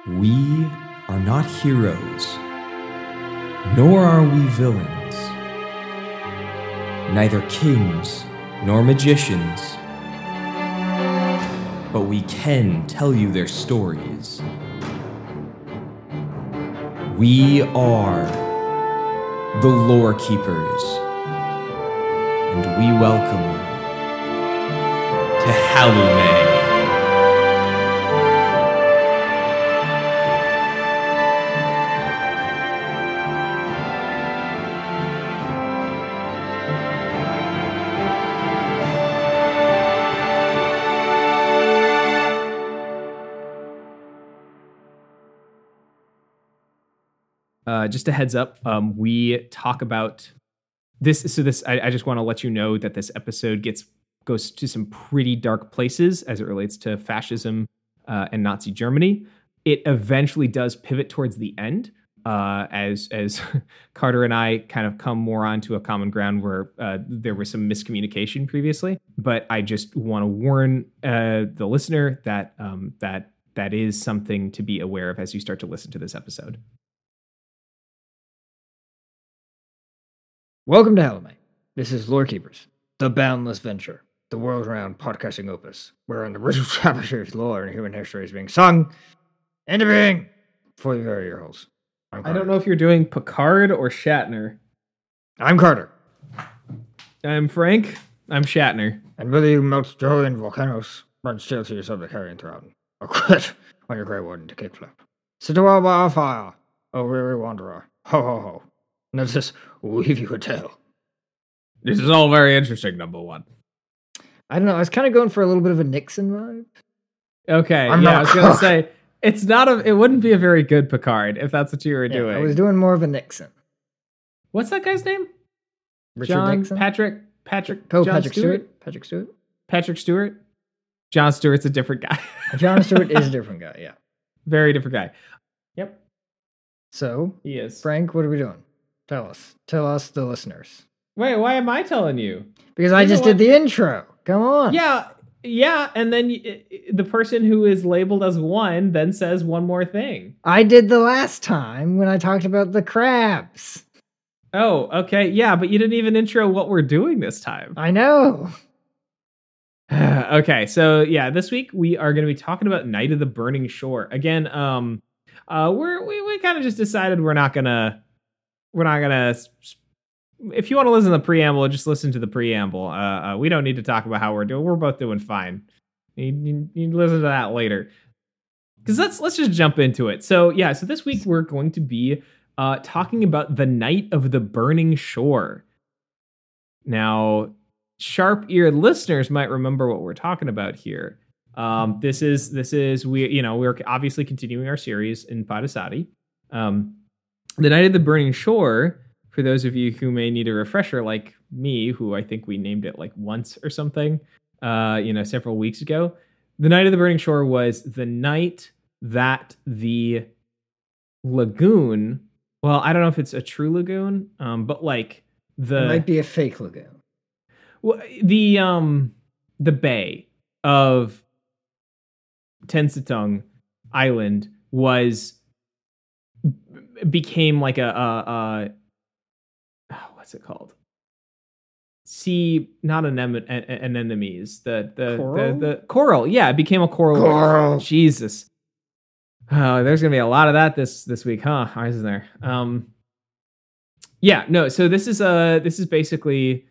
We are not heroes, nor are we villains, neither kings nor magicians, but we can tell you their stories. We are the Lore Keepers, and we welcome you to Halume. Just a heads up, we talk about this. So I just want to let you know that this episode goes to some pretty dark places as it relates to fascism and Nazi Germany. It eventually does pivot towards the end as Carter and I kind of come more onto a common ground where there was some miscommunication previously. But I just want to warn the listener that that is something to be aware of as you start to listen to this episode. Welcome to Halume. This is Lore Keepers, the boundless venture, the world-renowned podcasting opus, wherein the original chapters, lore, and human history is being sung into being for your very ear holes. I don't know if you're doing Picard or Shatner. I'm Carter. I'm Frank. I'm Shatner. And whether you melt joy in volcanoes, run still to your subterranean throne, or quit on your Grey Warden to kickflip. Sit a while by our fire, O weary wanderer. Ho ho ho. Let us weave you a tale. This is all very interesting, number one. I don't know, I was kind of going for a little bit of a Nixon vibe. Okay, I was going to say, it wouldn't be a very good Picard if that's what you were doing. I was doing more of a Nixon. What's that guy's name? Richard Nixon? Patrick Stewart? Patrick Stewart? John Stewart's a different guy. John Stewart is a different guy, yeah. Very different guy. Yep. So, he is. Frank, what are we doing? Tell us, the listeners. Wait, why am I telling you? Because I just did the intro. Come on. Yeah, and then the person who is labeled as one then says one more thing. I did the last time when I talked about the crabs. Oh, okay. Yeah, but you didn't even intro what we're doing this time. I know. Okay, so yeah, this week we are going to be talking about Night of the Burning Shore. Again, we kind of just decided we're not gonna. If you want to listen to the preamble, just listen to the preamble. We don't need to talk about how we're doing. We're both doing fine. You listen to that later. Because let's just jump into it. So yeah, so this week we're going to be talking about the Night of the Burning Shore. Now, sharp-eared listeners might remember what we're talking about here. This is we're obviously continuing our series in Padasati. The Night of the Burning Shore, for those of you who may need a refresher like me, who I think we named it like once or something, several weeks ago, the Night of the Burning Shore was the night that the lagoon, well, I don't know if it's a true lagoon, but like it might be a fake lagoon. Well, the bay of Tensitong Island became like a what's it called? Sea, not anemones. The coral. Yeah, it became a coral. Coral. Jesus. Oh, there's gonna be a lot of that this week, huh? Isn't there? Yeah, no. So this is basically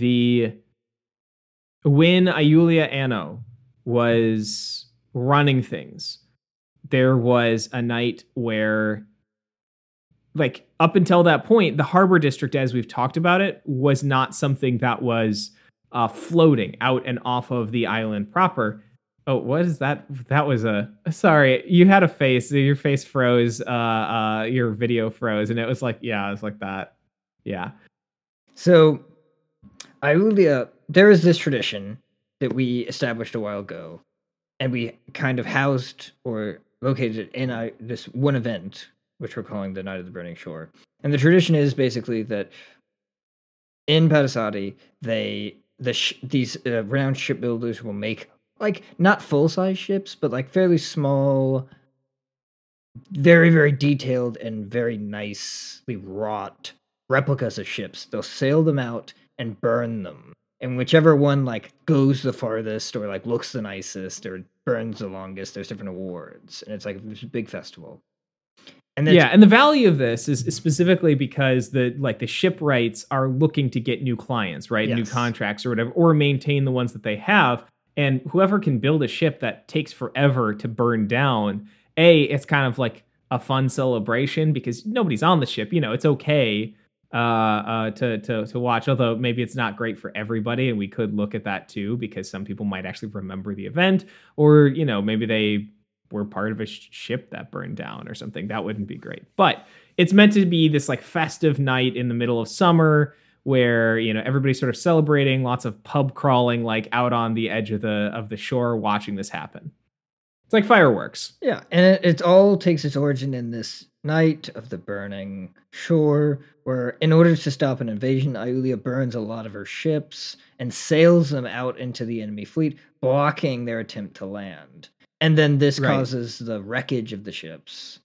when Iulia Anno was running things. There was a night where, like, up until that point, the Harbor District, as we've talked about it, was not something that was floating out and off of the island proper. Oh, what is that? That was sorry, you had a face. Your face froze. Your video froze, and it was like, yeah, it was like that. Yeah. So, Iulia, there is this tradition that we established a while ago, and we kind of housed or located it in this one event, which we're calling the Night of the Burning Shore. And the tradition is basically that in Padasati, these renowned shipbuilders will make, like, not full-size ships, but like fairly small very, very detailed and very nicely wrought replicas of ships. They'll sail them out and burn them. And whichever one like goes the farthest or like looks the nicest or burns the longest, there's different awards. And it's like this big festival. And and the value of this is specifically because the shipwrights are looking to get new clients, right? Yes. New contracts or whatever, or maintain the ones that they have. And whoever can build a ship that takes forever to burn down, it's kind of like a fun celebration because nobody's on the ship. It's okay to watch, although maybe it's not great for everybody. And we could look at that too, because some people might actually remember the event, or, maybe they were part of a ship that burned down or something. That wouldn't be great. But it's meant to be this like festive night in the middle of summer where, everybody's sort of celebrating, lots of pub crawling, like out on the edge of the shore watching this happen. It's like fireworks. Yeah, and it all takes its origin in this night of the burning shore, where in order to stop an invasion, Iulia burns a lot of her ships and sails them out into the enemy fleet, blocking their attempt to land. And then this causes the wreckage of the ships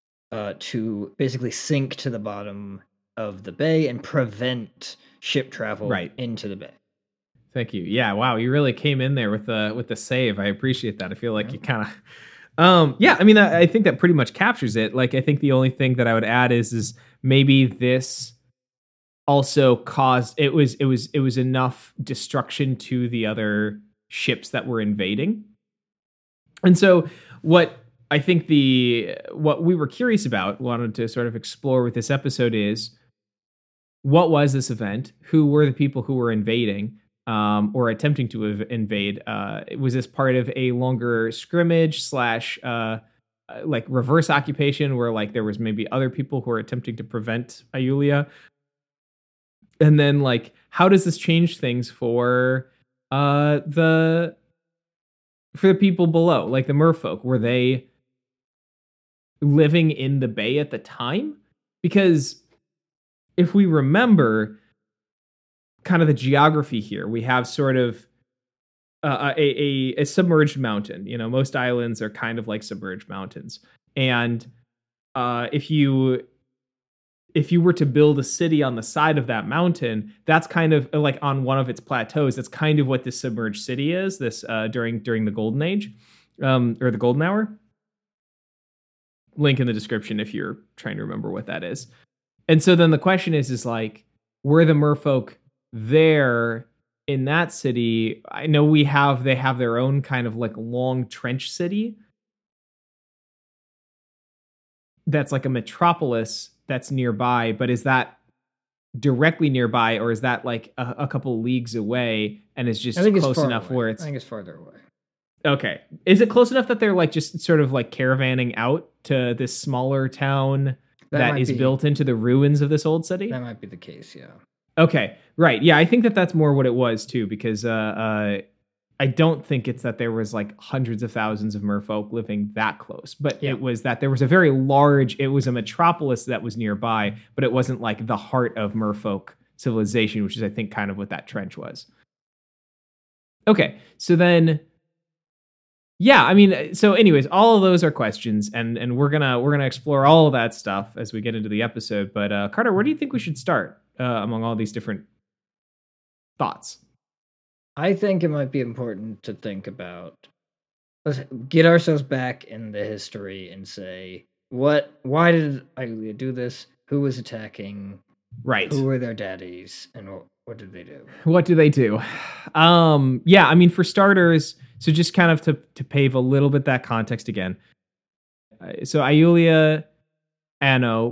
to basically sink to the bottom of the bay and prevent ship travel into the bay. Thank you. Yeah, wow, you really came in there with the save. I appreciate that. I feel like you kind of I think that pretty much captures it. Like, I think the only thing that I would add is maybe this also caused it was enough destruction to the other ships that were invading. And so what I think what we were curious about, wanted to sort of explore with this episode is, what was this event? Who were the people who were invading? Or attempting to invade? Was this part of a longer scrimmage / like reverse occupation where like there was maybe other people who were attempting to prevent Iulia? And then like, how does this change things for the people below, like the merfolk? Were they living in the bay at the time? Because if we remember kind of the geography here, we have sort of a submerged mountain. Most islands are kind of like submerged mountains. And if you were to build a city on the side of that mountain, that's kind of like on one of its plateaus. That's kind of what this submerged city is. This during the Golden Age, or the Golden Hour. Link in the description if you're trying to remember what that is. And so then the question is like, were the merfolk there in that city? I know they have their own kind of like long trench city that's like a metropolis that's nearby, but is that directly nearby, or is that like a couple leagues away and is just close enough away. Where it's... I think it's farther away. Okay. Is it close enough that they're like just sort of like caravanning out to this smaller town that is built into the ruins of this old city? That might be the case, yeah. Okay, right. Yeah, I think that's more what it was too, because I don't think it's that there was like hundreds of thousands of merfolk living that close, but it was that there was it was a metropolis that was nearby, but it wasn't like the heart of merfolk civilization, which is I think kind of what that trench was. Okay, so then, so anyways, all of those are questions, and we're gonna explore all of that stuff as we get into the episode. But Carter, where do you think we should start among all these different thoughts? I think it might be important to think about, let's get ourselves back in the history and say, why did Iulia do this? Who was attacking? Right. Who were their daddies? And what did they do? What do they do? For starters, so just kind of to pave a little bit that context again. So Iulia Anno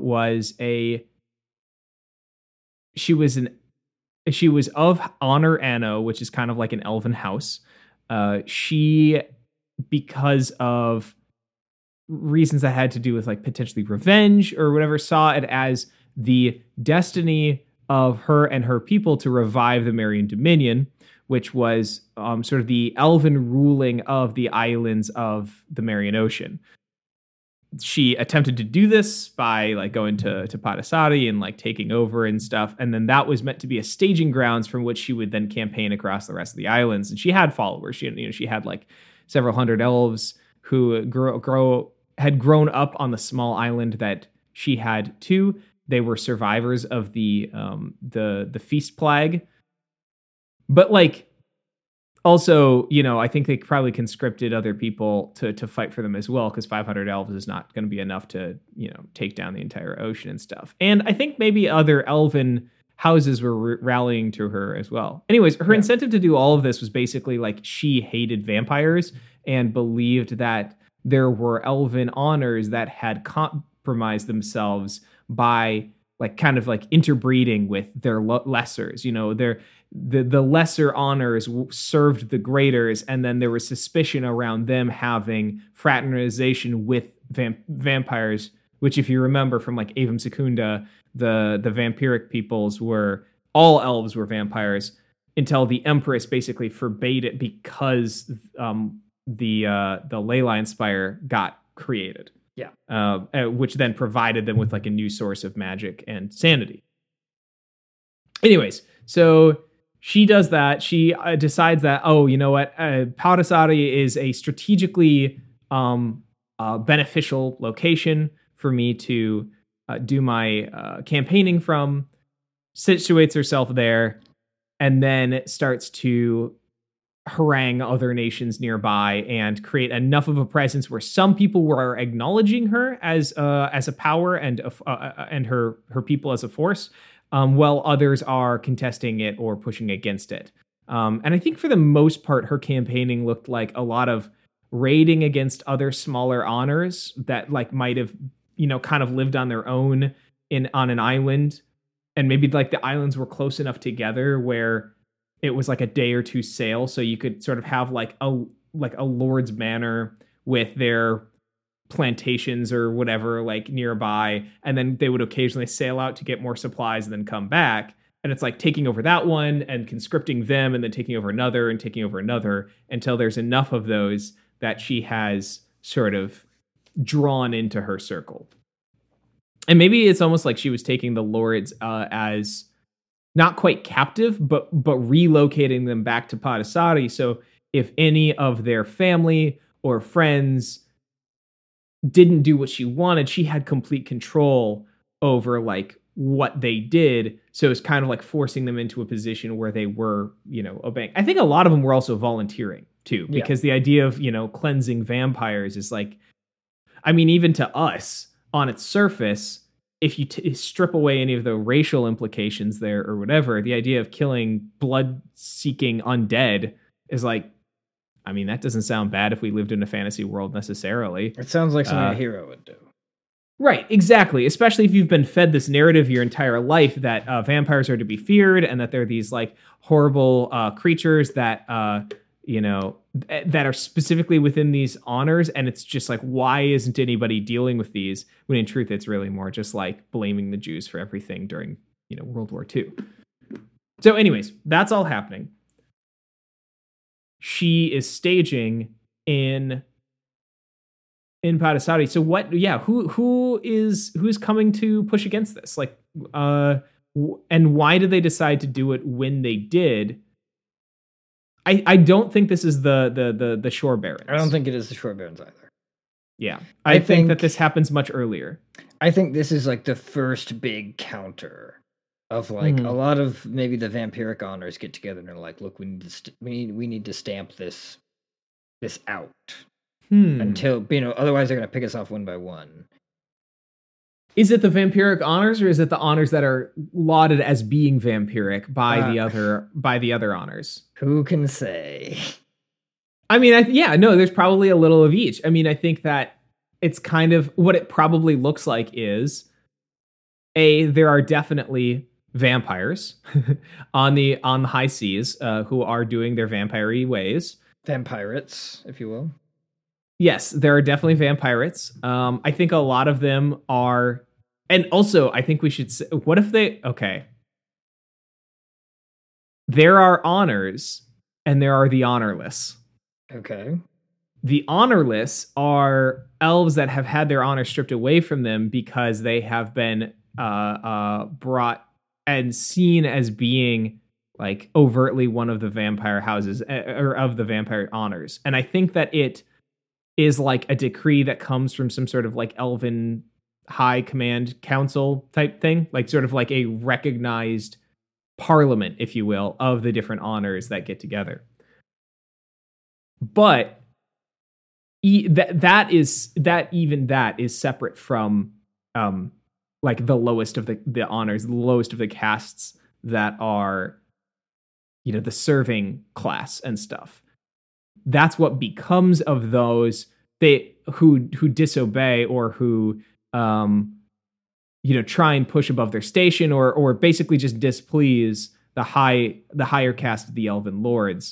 she was of Honor Anno, which is kind of like an elven house. She, because of reasons that had to do with like potentially revenge or whatever, saw it as the destiny of her and her people to revive the Marian Dominion, which was sort of the elven ruling of the islands of the Marian Ocean. She attempted to do this by like going to Padasari and like taking over and stuff. And then that was meant to be a staging grounds from which she would then campaign across the rest of the islands. And she had followers. She had like several hundred elves who grow had grown up on the small island that she had too. They were survivors of the feast plague. But like, also, you know, I think they probably conscripted other people to fight for them as well, because 500 elves is not going to be enough to, you know, take down the entire ocean and stuff. And I think maybe other elven houses were rallying to her as well. Anyways, her incentive to do all of this was basically like she hated vampires and believed that there were elven honors that had compromised themselves by like kind of like interbreeding with their lessers. You know, the lesser honors served the greaters, and then there was suspicion around them having fraternization with vampires, which, if you remember from like Avum Secunda, the vampiric peoples were, all elves were vampires until the Empress basically forbade it because the Leyline Spire got created. Yeah. Which then provided them with like a new source of magic and sanity. Anyways, so she does that. She decides that, oh, you know what? Paudasari is a strategically beneficial location for me to do my campaigning from, situates herself there, and then starts to harangue other nations nearby and create enough of a presence where some people were acknowledging her as a power and her people as a force, while others are contesting it or pushing against it. And I think for the most part, her campaigning looked like a lot of raiding against other smaller honors that like might have, you know, kind of lived on their own on an island, and maybe like the islands were close enough together where it was like a day or two sail, so you could sort of have like a lord's manor with their plantations or whatever like nearby, and then they would occasionally sail out to get more supplies and then come back, and it's like taking over that one and conscripting them and then taking over another and taking over another until there's enough of those that she has sort of drawn into her circle. And maybe it's almost like she was taking the lords as not quite captive, but relocating them back to Paudasari. So if any of their family or friends didn't do what she wanted, she had complete control over like what they did. So it's kind of like forcing them into a position where they were, you know, obeying. I think a lot of them were also volunteering too, because the idea of, you know, cleansing vampires is like, I mean, even to us on its surface, if you strip away any of the racial implications there or whatever, the idea of killing blood-seeking undead is like, I mean, that doesn't sound bad if we lived in a fantasy world necessarily. It sounds like something a hero would do. Right, exactly. Especially if you've been fed this narrative your entire life that vampires are to be feared and that they're these like horrible creatures that you know, that are specifically within these honors, and it's just like, why isn't anybody dealing with these? When in truth, it's really more just like blaming the Jews for everything during, you know, World War II. So, anyways, that's all happening. She is staging in Paudasari. So what? Yeah, who's coming to push against this? Like, and why did they decide to do it when they did? I don't think this is the Shore Barons. I don't think it is the Shore Barons either. Yeah, I think that this happens much earlier. I think this is like the first big counter of like a lot of maybe the vampiric honors get together and they're like, look, we need to stamp this out until, you know, otherwise they're going to pick us off one by one. Is it the vampiric honors, or is it the honors that are lauded as being vampiric by the other honors? Who can say? I mean, there's probably a little of each. I mean, I think that it's kind of what it probably looks like is there are definitely vampires on the high seas who are doing their vampire-y ways. Vampirates, if you will. Yes, there are definitely vampirates. I think a lot of them are, and also I think we should say, what if there are honors and there are the honorless. Okay. The honorless are elves that have had their honor stripped away from them because they have been brought and seen as being like overtly one of the vampire houses or of the vampire honors. And I think that it is like a decree that comes from some sort of like elven high command council type thing, like sort of like a recognized parliament, if you will, of the different honors that get together. But that is separate from like the lowest of the honors, the lowest of the castes that are, you know, the serving class and stuff. That's what becomes of those who disobey or who you know, try and push above their station or basically just displease the higher caste of the elven lords.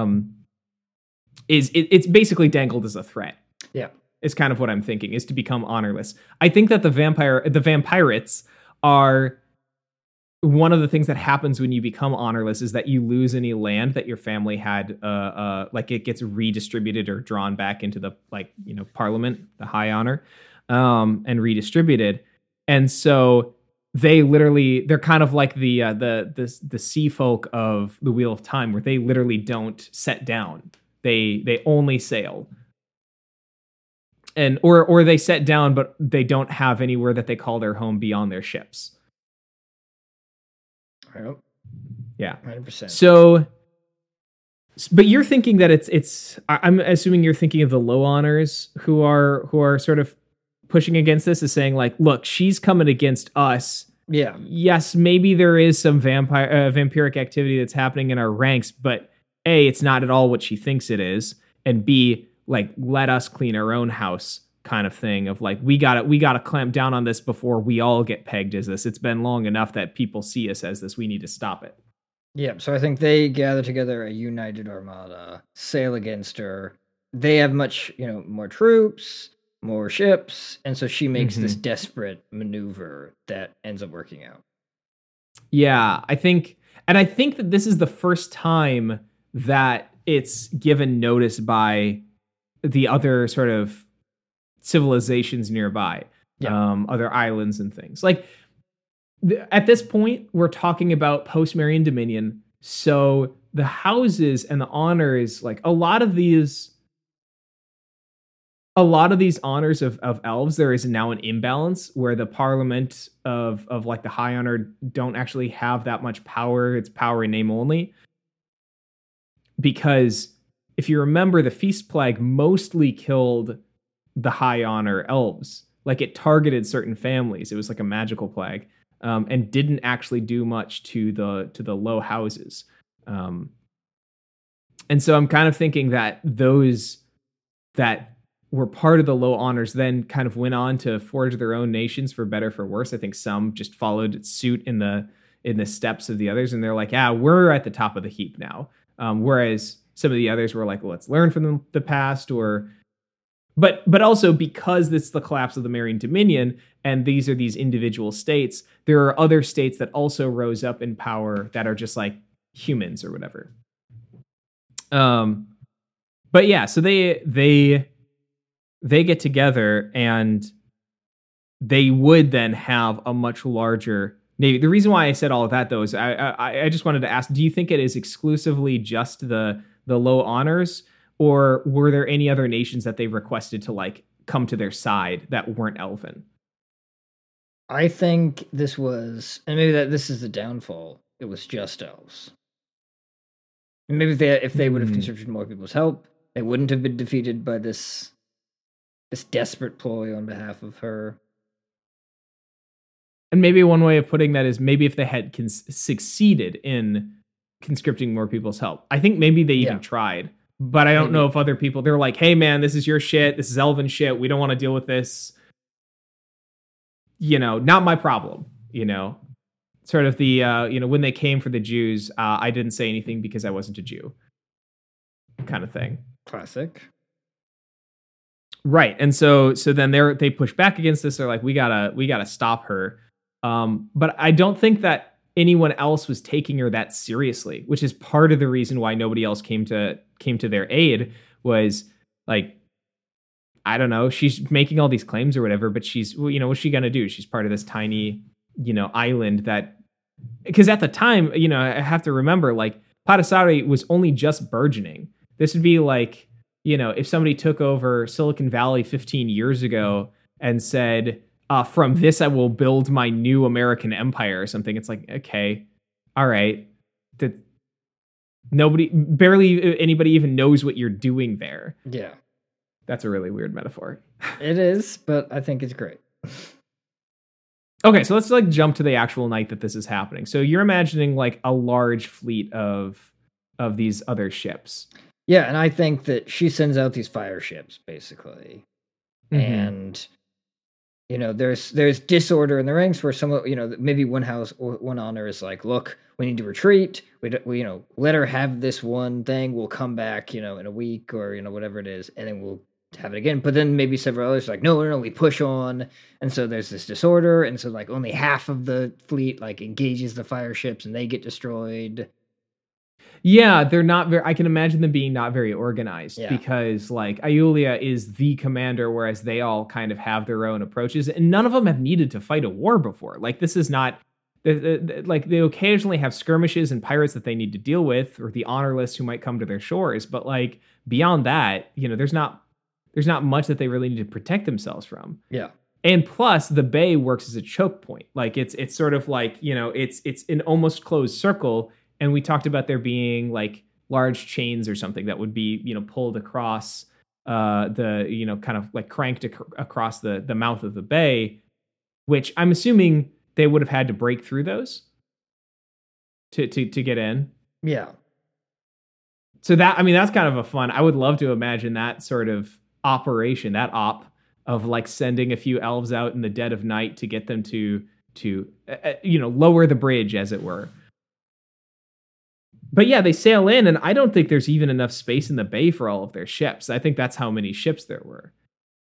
It's basically dangled as a threat. Yeah. Is kind of what I'm thinking, is to become honorless. I think that the vampirates are one of the things that happens when you become honorless is that you lose any land that your family had, like it gets redistributed or drawn back into the, like, you know, parliament, the high honor, and redistributed. And so they're kind of like the sea folk of the Wheel of Time, where they literally don't set down. They only sail. And or they set down, but they don't have anywhere that they call their home beyond their ships. Well, yeah, 100%. So, but you're thinking that it's. I'm assuming you're thinking of the low honors who are sort of pushing against this, is saying like, look, she's coming against us. Yeah. Yes, maybe there is some vampiric activity that's happening in our ranks, but A, it's not at all what she thinks it is, and B, like, let us clean our own house kind of thing of like, we gotta clamp down on this before we all get pegged as this. It's been long enough that people see us as this. We need to stop it. Yeah, so I think they gather together a united armada, sail against her. They have much, you know, more troops, more ships, and so she makes this desperate maneuver that ends up working out. Yeah, I think that this is the first time that it's given notice by the other sort of civilizations nearby, other islands and things. Like, at this point, we're talking about post-Marian Dominion, so the houses and the honors, like a lot of these honors of elves, there is now an imbalance where the parliament of like the high honor don't actually have that much power. It's power in name only. Because if you remember, the Feast Plague mostly killed the high honor elves. Like, it targeted certain families. It was like a magical plague, and didn't actually do much to the low houses. And so I'm kind of thinking that those that were part of the low honors then kind of went on to forge their own nations, for better, for worse. I think some just followed suit in the steps of the others, and they're like, yeah, we're at the top of the heap now. Whereas some of the others were like, well, let's learn from the past, but also because this is the collapse of the Marian Dominion, and these are these individual states, there are other states that also rose up in power that are just like humans or whatever. But yeah, so they get together, and they would then have a much larger navy. The reason why I said all of that, though, is I just wanted to ask, do you think it is exclusively just the low honors, or were there any other nations that they requested to like come to their side that weren't elven? I think this was, and maybe this is the downfall, it was just elves. And maybe if they would have considered more people's help, they wouldn't have been defeated by this desperate ploy on behalf of her. And maybe one way of putting that is maybe if they had succeeded in conscripting more people's help. I think maybe they even tried, but I don't know if other people, they're like, hey man, this is your shit. This is elven shit. We don't want to deal with this. You know, not my problem, you know, sort of the, when they came for the Jews, I didn't say anything because I wasn't a Jew kind of thing. Classic. Right. And so then they push back against this. They're like, we gotta stop her. But I don't think that anyone else was taking her that seriously, which is part of the reason why nobody else came to their aid. Was like, I don't know, she's making all these claims or whatever, but she's, what's she gonna do? She's part of this tiny, island that, because at the time, I have to remember, like, Patisari was only just burgeoning. This would be like, if somebody took over Silicon Valley 15 years ago and said, from this I will build my new American empire or something, it's like, okay, all right, that barely anybody even knows what you're doing there. Yeah. That's a really weird metaphor. It is, but I think it's great. Okay, so let's like jump to the actual night that this is happening. So you're imagining like a large fleet of these other ships. Yeah, and I think that she sends out these fire ships, basically. Mm-hmm. And, there's disorder in the ranks where someone, maybe one house or one honor is like, look, we need to retreat. We let her have this one thing. We'll come back, in a week or, whatever it is. And then we'll have it again. But then maybe several others are like, no, we push on. And so there's this disorder. And so like only half of the fleet like engages the fire ships and they get destroyed. Yeah, they're not very, I can imagine them being not very organized because like Iulia is the commander, whereas they all kind of have their own approaches and none of them have needed to fight a war before. Like this is not, like they occasionally have skirmishes and pirates that they need to deal with or the honorless who might come to their shores. But like beyond that, there's not much that they really need to protect themselves from. Yeah. And plus the bay works as a choke point. Like it's sort of like, it's an almost closed circle. And we talked about there being like large chains or something that would be, pulled across the, kind of like cranked across the mouth of the bay, which I'm assuming they would have had to break through those to get in. Yeah. So that's kind of a fun, I would love to imagine that sort of operation, that op of like sending a few elves out in the dead of night to get them to lower the bridge, as it were. But yeah, they sail in, and I don't think there's even enough space in the bay for all of their ships. I think that's how many ships there were.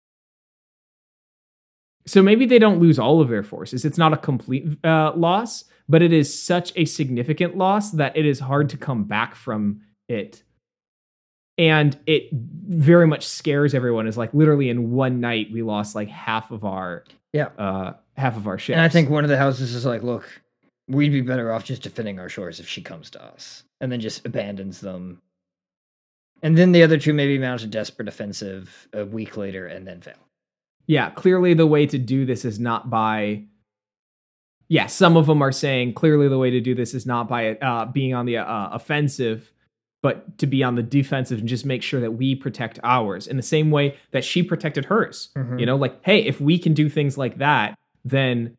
So maybe they don't lose all of their forces. It's not a complete loss, but it is such a significant loss that it is hard to come back from it. And it very much scares everyone. It's like literally in one night, we lost like half of our ships. And I think one of the houses is like, look, we'd be better off just defending our shores if she comes to us. And then just abandons them. And then the other two maybe mount a desperate offensive a week later and then fail. Yeah, clearly the way to do this is not by... Yeah, some of them are saying clearly the way to do this is not by being on the offensive, but to be on the defensive and just make sure that we protect ours in the same way that she protected hers. Mm-hmm. Like, hey, if we can do things like that, then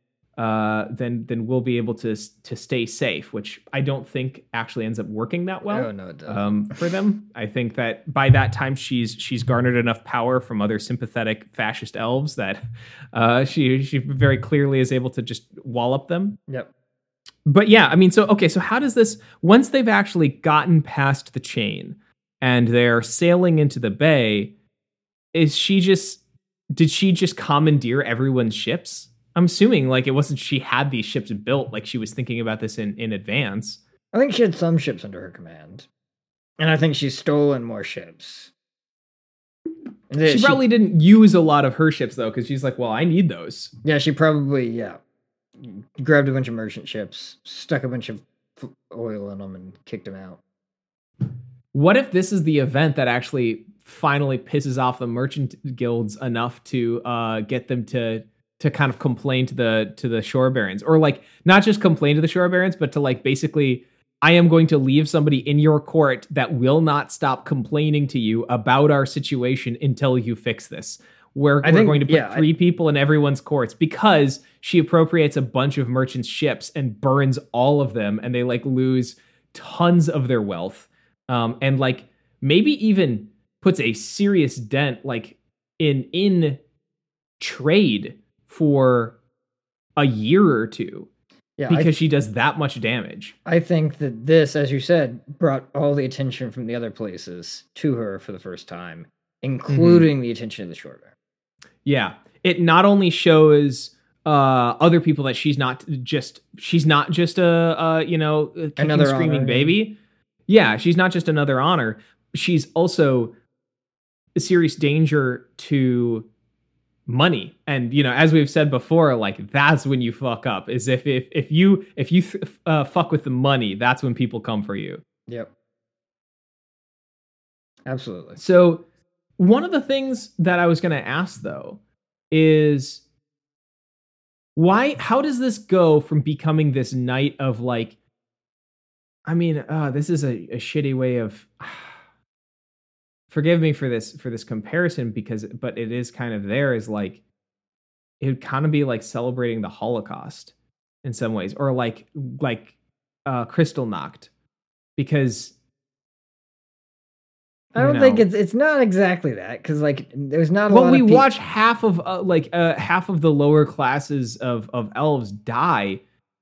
we'll be able to stay safe, which I don't think actually ends up working that well. Oh, no, it doesn't. For them. I think that by that time she's garnered enough power from other sympathetic fascist elves that she very clearly is able to just wallop them. Yep. But yeah, I mean, so how does this, once they've actually gotten past the chain and they're sailing into the bay, did she just commandeer everyone's ships? I'm assuming like it wasn't she had these ships built, like she was thinking about this in advance. I think she had some ships under her command. And I think she's stolen more ships. She probably didn't use a lot of her ships though, because she's like, well, I need those. Yeah, she probably, grabbed a bunch of merchant ships, stuck a bunch of oil in them and kicked them out. What if this is the event that actually finally pisses off the merchant guilds enough to get them to kind of complain to the shore barons, or like not just complain to the shore barons, but to like basically, I am going to leave somebody in your court that will not stop complaining to you about our situation until you fix this. We're going to put 3 people in everyone's courts because she appropriates a bunch of merchants' ships and burns all of them, and they like lose tons of their wealth, and like maybe even puts a serious dent like in trade for a year or two, because she does that much damage. I think that this, as you said, brought all the attention from the other places to her for the first time, including the attention of the shore baron. Yeah, it not only shows other people that she's not just a kicking, another screaming honor, baby. Yeah, she's not just another honor. She's also a serious danger to money. And as we've said before, like that's when you fuck up. Is if you fuck with the money, that's when people come for you. Yep. Absolutely. So One of the things that I was going to ask though is how does this go from becoming this night of like, I mean, this is a shitty way of, forgive me for this comparison but it is kind of there, is like, it would kind of be like celebrating the Holocaust in some ways, or like Kristallnacht, because I don't think it's not exactly that, because like there's not a lot. Well, we of watch half of half of the lower classes of elves die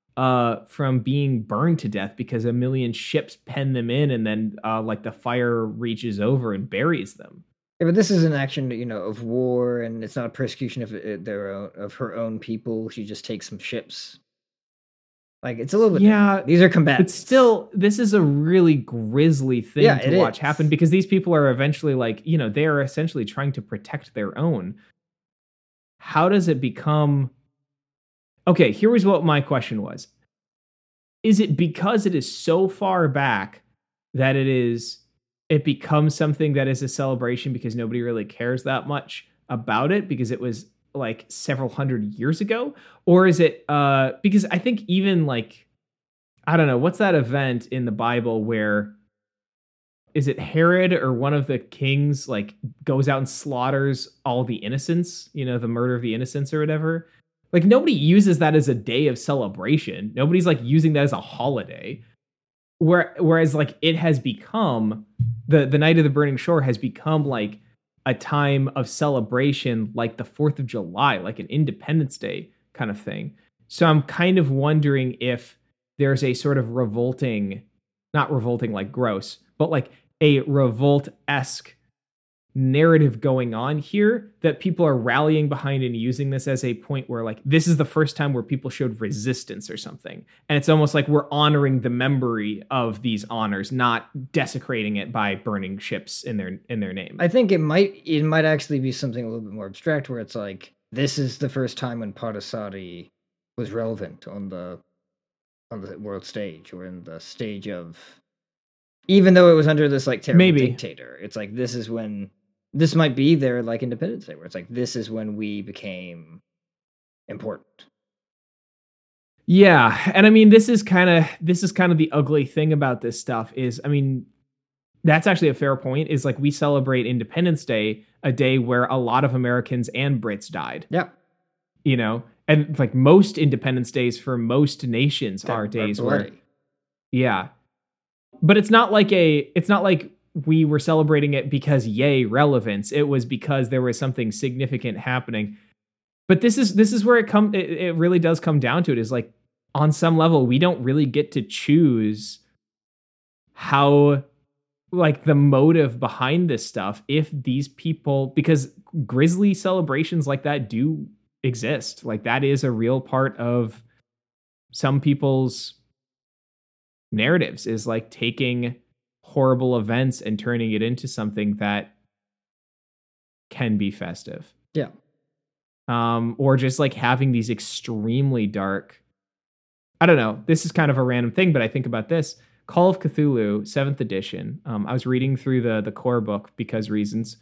from being burned to death because a million ships pen them in, and then like the fire reaches over and buries them. Yeah, but this is an action, of war, and it's not a persecution of her own people. She just takes some ships. Like, it's a little bit different. These are combatants. But still, this is a really grisly thing to watch happen, because these people are eventually like, they are essentially trying to protect their own. How does it become... Okay, here was what my question was. Is it because it is so far back that it becomes something that is a celebration because nobody really cares that much about it because it was like several hundred years ago? Or is it because I think even like, I don't know, what's that event in the Bible where, is it Herod or one of the kings like goes out and slaughters all the innocents, the murder of the innocents or whatever? Like, nobody uses that as a day of celebration. Nobody's like using that as a holiday. Whereas like it has become, the Night of the Burning Shore has become like a time of celebration, like the 4th of July, like an Independence Day kind of thing. So I'm kind of wondering if there's a sort of not revolting like gross, but like a revolt-esque narrative going on here that people are rallying behind and using this as a point where like, this is the first time where people showed resistance or something. And it's almost like we're honoring the memory of these honors, not desecrating it by burning ships in their name. I think it might actually be something a little bit more abstract, where it's like, this is the first time when Pathasari was relevant on the world stage, or in the stage of, even though it was under this like terrible dictator, it's like, this might be their like Independence Day, where it's like, this is when we became important. Yeah, and I mean, this is kind of the ugly thing about this stuff is, I mean, that's actually a fair point, is like, we celebrate Independence Day, a day where a lot of Americans and Brits died. Yeah. And like most Independence Days for most nations are days where, yeah. But it's not like we were celebrating it because yay relevance. It was because there was something significant happening. But this is where it really does come down to it, is like, on some level we don't really get to choose how, like, the motive behind this stuff, if these people, because grisly celebrations like that do exist. Like, that is a real part of some people's narratives, is like taking horrible events and turning it into something that can be festive. Yeah. Or just like having these extremely dark, I don't know, this is kind of a random thing, but I think about this. Call of Cthulhu, 7th edition. I was reading through the core book because reasons.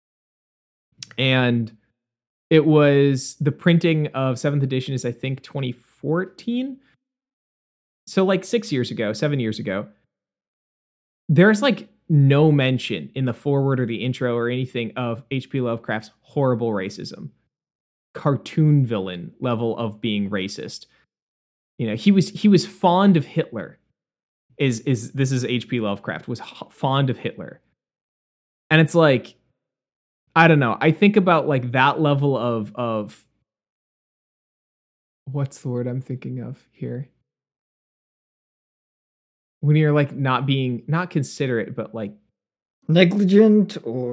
And it was, the printing of 7th edition is, I think, 2014. So like 7 years ago. There's like no mention in the foreword or the intro or anything of H.P. Lovecraft's horrible racism. Cartoon villain level of being racist. He was fond of Hitler. This is H.P. Lovecraft was fond of Hitler. And it's like, I don't know. I think about like that level of what's the word I'm thinking of here? When you're like not considerate, but like negligence.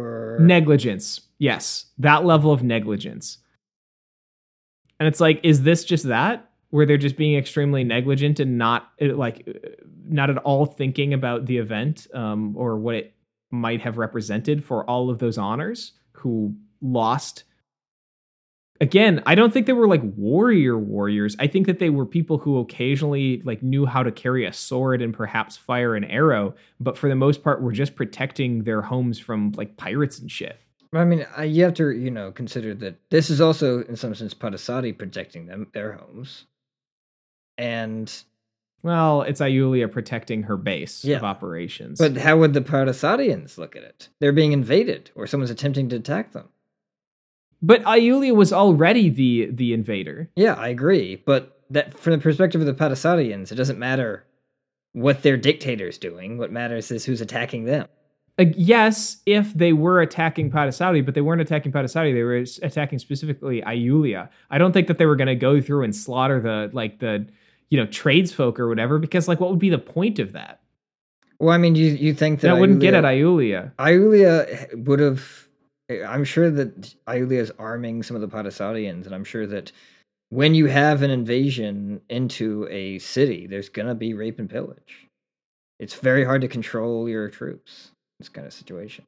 Yes. That level of negligence. And it's like, is this just that? Where they're just being extremely negligent and not at all thinking about the event or what it might have represented for all of those honors who lost. Again, I don't think they were like warriors. I think that they were people who occasionally like knew how to carry a sword and perhaps fire an arrow, but for the most part were just protecting their homes from like pirates and shit. I mean, you have to, consider that this is also, in some sense, Padasati protecting their homes. And well, it's Iulia protecting her base Yeah. of operations. but how would the Padasatians look at it? They're being invaded, or someone's attempting to attack them. But Iulia was already the invader. Yeah, I agree. But that, from the perspective of the Padasatians, it doesn't matter what their dictator's doing. What matters is who's attacking them. Yes, if they were attacking Padasati, but they weren't attacking Padasati, they were attacking specifically Iulia. I don't think that they were going to go through and slaughter the tradesfolk or whatever, because like what would be the point of that? Well, I mean, you think that Wouldn't get at Iulia. Iulia would have. I'm sure that Iulia is arming some of the Padasatians, and I'm sure that when you have an invasion into a city, there's gonna be rape and pillage. It's very hard to control your troops. This kind of situation.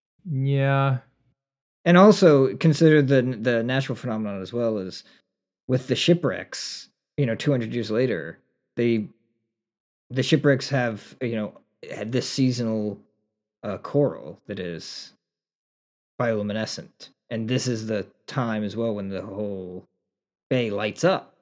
Yeah. And also consider the natural phenomenon as well as with the shipwrecks. 200 years later, the shipwrecks have had this seasonal coral that is bioluminescent, and this is the time as well when the whole bay lights up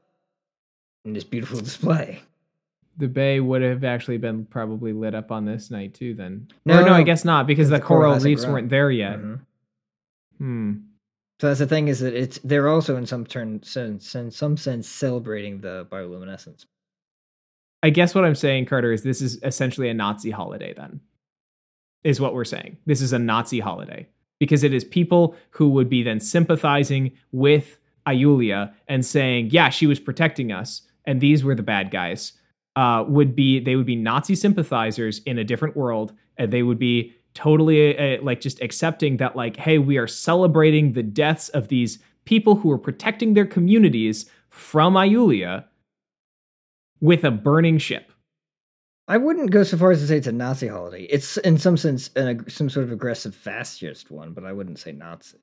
in this beautiful display. The bay would have actually been probably lit up on this night too then. No, I guess not, because the coral hasn't reefs grown. weren't there yet. Mm-hmm. So that's the thing, is that they're also in some sense celebrating the bioluminescence. I guess what I'm saying, Carter, is this is essentially a Nazi holiday then. Is what we're saying. This is a Nazi holiday. Because it is people who would be then sympathizing with Iulia and saying, yeah, she was protecting us, and these were the bad guys. They would be Nazi sympathizers in a different world, and they would be totally just accepting that, like, hey, we are celebrating the deaths of these people who are protecting their communities from Iulia with a burning ship. I wouldn't go so far as to say it's a Nazi holiday. It's in some sense some sort of aggressive fascist one, but I wouldn't say Nazi.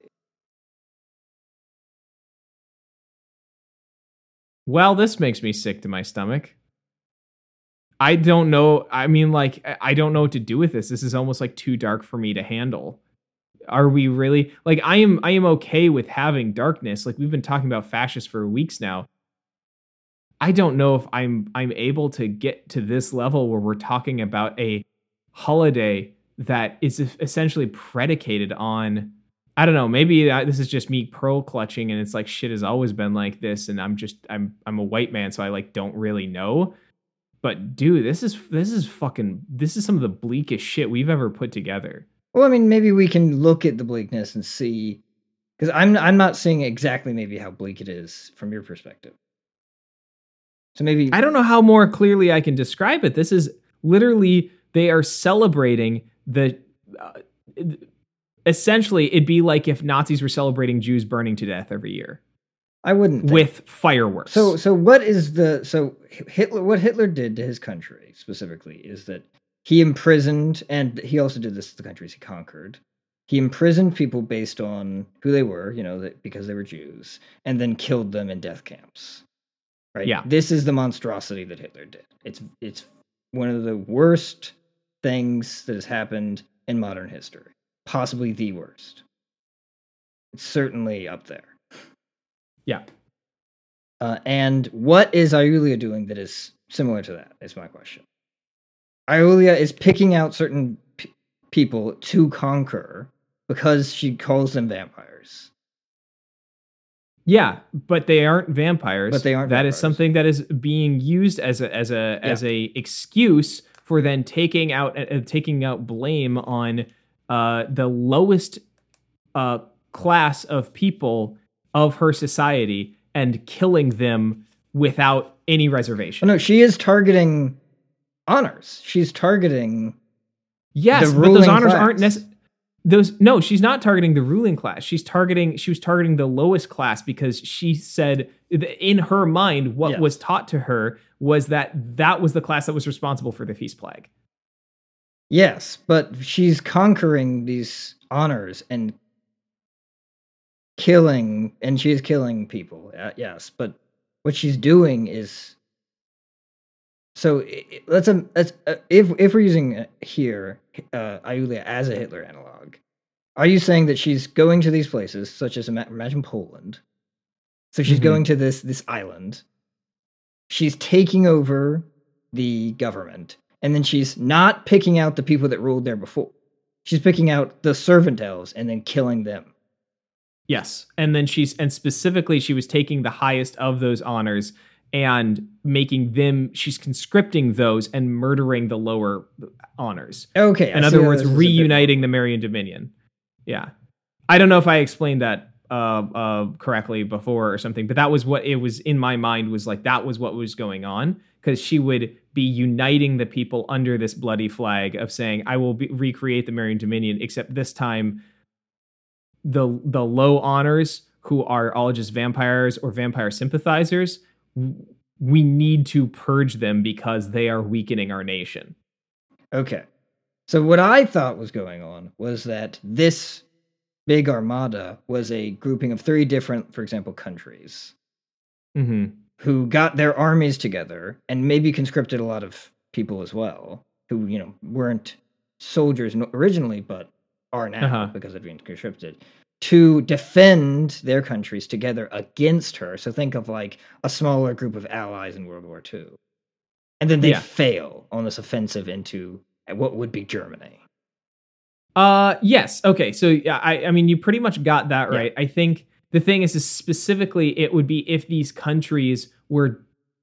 Well, this makes me sick to my stomach. I don't know. I mean, like, I don't know what to do with this. This is almost like too dark for me to handle. Are we really, like, I am okay with having darkness. Like, we've been talking about fascists for weeks now. I don't know if I'm able to get to this level where we're talking about a holiday that is essentially predicated on, I don't know, maybe this is just me pearl clutching and it's like shit has always been like this, and I'm a white man, so I like don't really know. But dude, this is some of the bleakest shit we've ever put together. Well, I mean, maybe we can look at the bleakness and see, because I'm not seeing exactly maybe how bleak it is from your perspective. So maybe I don't know how more clearly I can describe it. This is literally, they are celebrating the essentially it'd be like if Nazis were celebrating Jews burning to death every year. I wouldn't with fireworks. So what Hitler did to his country specifically is that he imprisoned, and he also did this to the countries he conquered. He imprisoned people based on who they were, because they were Jews, and then killed them in death camps. Right? Yeah. This is the monstrosity that Hitler did. It's one of the worst things that has happened in modern history. Possibly the worst. It's certainly up there. Yeah. And what is Iulia doing that is similar to that, is my question. Iulia is picking out certain people to conquer because she calls them vampires. Yeah, but they aren't vampires. But they aren't That vampires. is something that is being used as a excuse for then taking out blame on the lowest class of people of her society and killing them without any reservation. Oh, no, she is targeting honors. She's targeting yes, the but those ruling honors class. aren't necessarily. No, she's not targeting the ruling class. She was targeting the lowest class because she said in her mind what Yes. was taught to her was that was the class that was responsible for the feast plague. Yes, but she's conquering these honors and killing, and she is killing people. Yes, but what she's doing is so. Let's if we're using here Iulia as a Hitler analog, are you saying that she's going to these places, such as imagine Poland? So she's going to this island. She's taking over the government, and then she's not picking out the people that ruled there before. She's picking out the servant elves and then killing them. Yes, and then specifically she was taking the highest of those honors and making them. She's conscripting those and murdering the lower honors. Okay, in other words, reuniting the Marian Dominion. Yeah, I don't know if I explained that correctly before or something, but that was what it was in my mind. Was like that was what was going on, because she would be uniting the people under this bloody flag of saying, "I will recreate the Marian Dominion," except this time. The low honors, who are all just vampires or vampire sympathizers, we need to purge them because they are weakening our nation. Okay. So what I thought was going on was that this big armada was a grouping of 3 different, for example, countries who got their armies together and maybe conscripted a lot of people as well who, weren't soldiers originally, but are now because they've been conscripted, to defend their countries together against her. So think of like a smaller group of allies in World War II. And then they fail on this offensive into what would be Germany. Yes. Okay. So I mean, you pretty much got that right. I think the thing is specifically it would be if these countries were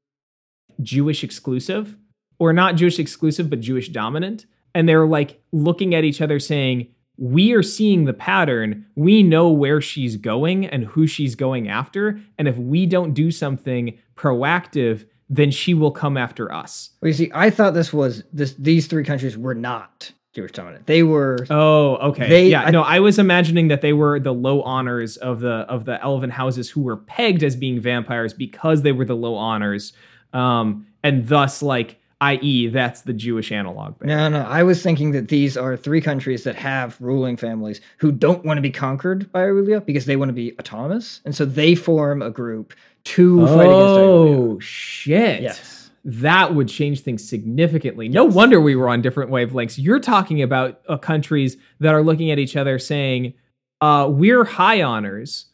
Jewish exclusive, or not Jewish exclusive, but Jewish dominant. And they're like looking at each other saying, we are seeing the pattern. We know where she's going and who she's going after. And if we don't do something proactive, then she will come after us. Well, you see, I thought these 3 countries were not Jewish dominant. They were. Oh, okay. I was imagining that they were the low honors of the elven houses who were pegged as being vampires because they were the low honors. And thus, like, i.e., that's the Jewish analog there. No. I was thinking that these are 3 countries that have ruling families who don't want to be conquered by Irulia because they want to be autonomous. And so they form a group to fight against Irulia. Oh, shit. Yes. That would change things significantly. No wonder we were on different wavelengths. You're talking about countries that are looking at each other saying, we're high honors,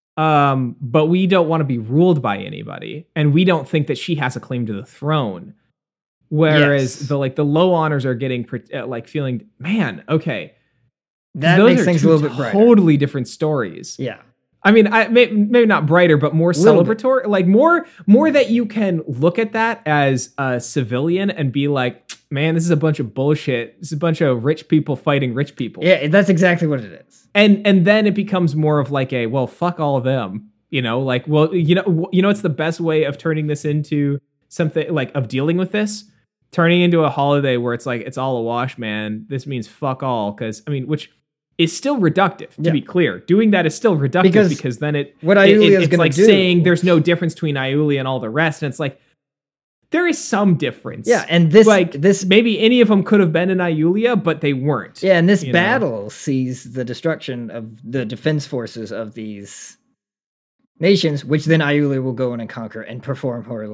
but we don't want to be ruled by anybody. And we don't think that she has a claim to the throne. Whereas the low honors are getting feeling, man, okay, that makes things a little bit brighter. Totally different stories. Yeah, I mean, maybe not brighter, but more celebratory. Like more that you can look at that as a civilian and be like, man, this is a bunch of bullshit. This is a bunch of rich people fighting rich people. Yeah, that's exactly what it is. And then it becomes more of like a, well, fuck all of them. Like, well, it's the best way of turning this into something like of dealing with this. Turning into a holiday where it's like, it's all a wash, man. This means fuck all. Because, I mean, which is still reductive, to be clear. Doing that is still reductive because then it's like saying there's no difference between Iulia and all the rest. And it's like, there is some difference. Yeah, and this maybe any of them could have been in Iulia, but they weren't. Yeah, and this battle sees the destruction of the defense forces of these nations, which then Iulia will go in and conquer and perform her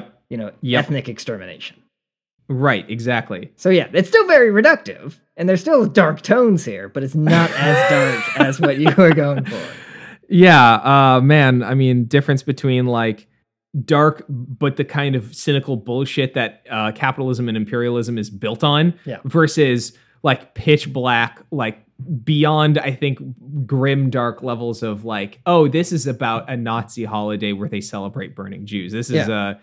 ethnic extermination. Right, exactly. So yeah, it's still very reductive, and there's still dark tones here, but it's not as dark as what you were going for. Yeah, man, I mean, difference between like dark, but the kind of cynical bullshit that capitalism and imperialism is built on, versus like pitch black, like beyond, I think, grim, dark levels of like, oh, this is about a Nazi holiday where they celebrate burning Jews. This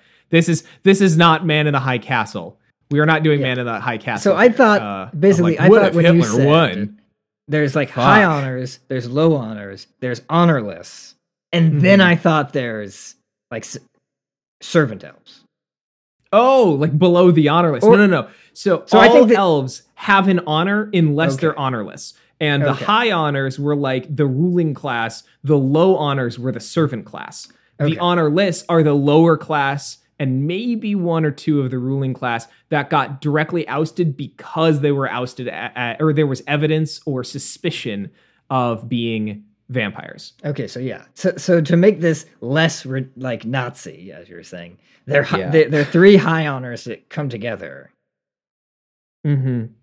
is not Man in the High Castle. We are not doing Man in the High Castle. So I thought, basically, I thought when Hitler you said, there's like high honors, there's low honors, there's honorless, and then I thought there's like servant elves. Oh, like below the honorless. No. So all I think elves have an honor unless they're honorless. And the high honors were like the ruling class. The low honors were the servant class. The honorless are the lower class and maybe 1 or 2 of the ruling class that got directly ousted because they were ousted or there was evidence or suspicion of being vampires. Okay, so yeah. So to make this less like Nazi, as you were saying, they're 3 high honors that come together. Mm-hmm.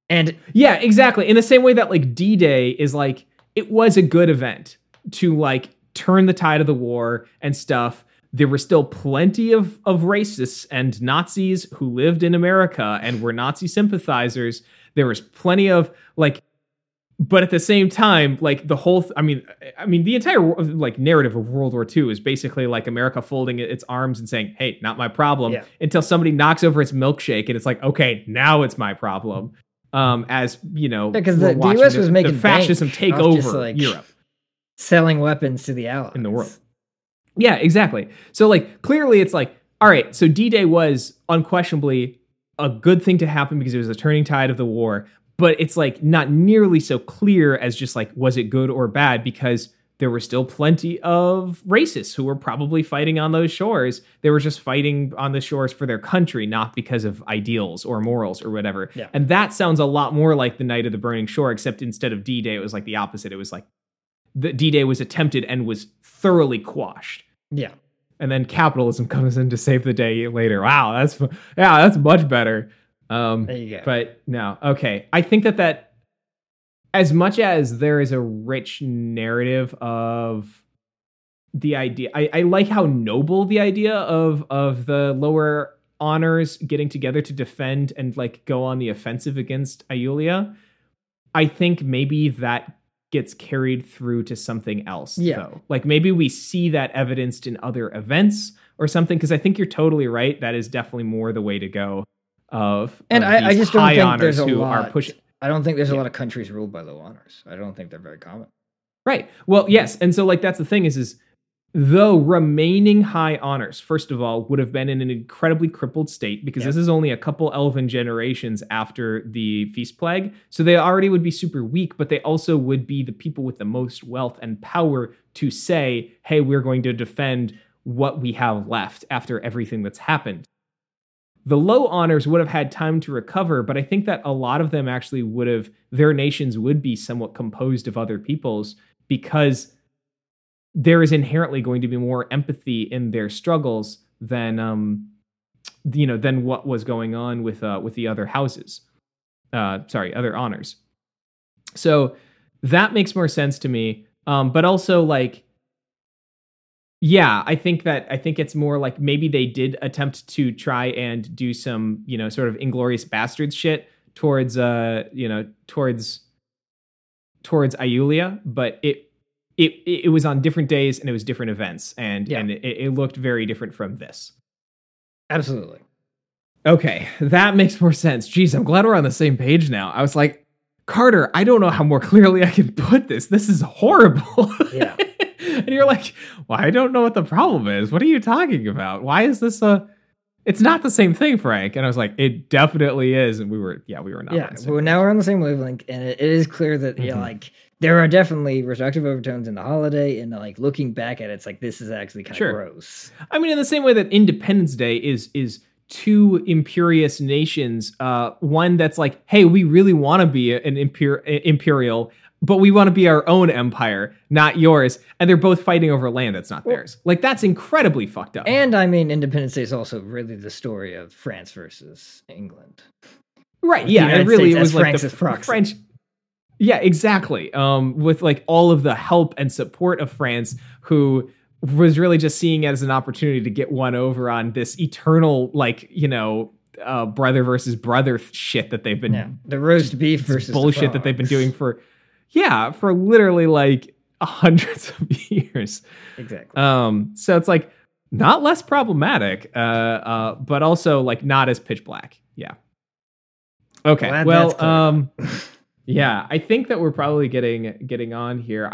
And yeah, exactly. In the same way that like D-Day is like, it was a good event to like turn the tide of the war and stuff. There were still plenty of racists and Nazis who lived in America and were Nazi sympathizers. There was plenty of like, but at the same time, like the whole, I mean, the entire like narrative of World War II is basically like America folding its arms and saying, "Hey, not my problem," until somebody knocks over its milkshake and it's like, "Okay, now it's my problem." As you know, because the U.S. was making the fascism take over like Europe, selling weapons to the Allies in the world. Yeah, exactly. So like clearly, it's like, all right. So D-Day was unquestionably a good thing to happen because it was a turning tide of the war. But it's like not nearly so clear as just like, was it good or bad? Because there were still plenty of racists who were probably fighting on those shores. They were just fighting on the shores for their country, not because of ideals or morals or whatever. Yeah. And that sounds a lot more like the Night of the Burning Shore, except instead of D-Day, it was like the opposite. It was like the D-Day was attempted and was thoroughly quashed. Yeah. And then capitalism comes in to save the day later. Wow, that's much better. There you go. But no, okay. I think that as much as there is a rich narrative of the idea, I like how noble the idea of the lower honors getting together to defend and like go on the offensive against Iulia. I think maybe that gets carried through to something else, though. Like maybe we see that evidenced in other events or something, because I think you're totally right. That is definitely more the way to go. I just don't think there's a lot. Pushing. I don't think there's a lot of countries ruled by low honors. I don't think they're very common. Right. Well, yes, and so like that's the thing is the remaining high honors, first of all, would have been in an incredibly crippled state because this is only a couple elven generations after the Feast Plague. So they already would be super weak, but they also would be the people with the most wealth and power to say, hey, we're going to defend what we have left after everything that's happened. The low honors would have had time to recover, but I think that a lot of them actually would have, their nations would be somewhat composed of other people's because there is inherently going to be more empathy in their struggles than what was going on with the other houses. Other honors. So that makes more sense to me. But also like, yeah, I think it's more like maybe they did attempt to try and do some, sort of Inglourious Bastards shit towards Iulia, but it was on different days and it was different events and it looked very different from this. Absolutely. Okay, that makes more sense. Jeez, I'm glad we're on the same page now. I was like, Carter, I don't know how more clearly I can put this. This is horrible. Yeah. And you're like, well, I don't know what the problem is. What are you talking about? Why is this it's not the same thing, Frank. And I was like, it definitely is. And we were not. Yeah. Well, now we're on the same wavelength. And it is clear that, like, there are definitely reductive overtones in the holiday. And like looking back at it, it's like, this is actually kind of gross. I mean, in the same way that Independence Day is two imperious nations, one that's like, hey, we really want to be an imperial, but we want to be our own empire, not yours. And they're both fighting over land that's not theirs. Like, that's incredibly fucked up. And I mean, Independence Day is also really the story of France versus England. Right. Yeah. It really was like the proxy. French. Yeah, exactly. With like all of the help and support of France, who was really just seeing it as an opportunity to get one over on this eternal, like, brother versus brother shit that they've been the roast beef versus bullshit that they've been doing for literally like hundreds of years. Exactly. So it's like not less problematic, but also like not as pitch black. Yeah. Okay. Yeah, I think that we're probably getting on here.